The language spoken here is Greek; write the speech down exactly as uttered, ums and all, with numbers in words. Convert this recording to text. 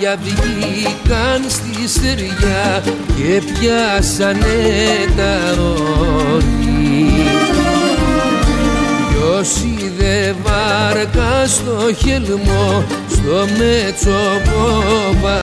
ψάρια βγήκαν στη στεριά και πιάσανε τα ρόρκι. Ποιος είδε βάρκα στο χελμό, στο Μετσοπόπα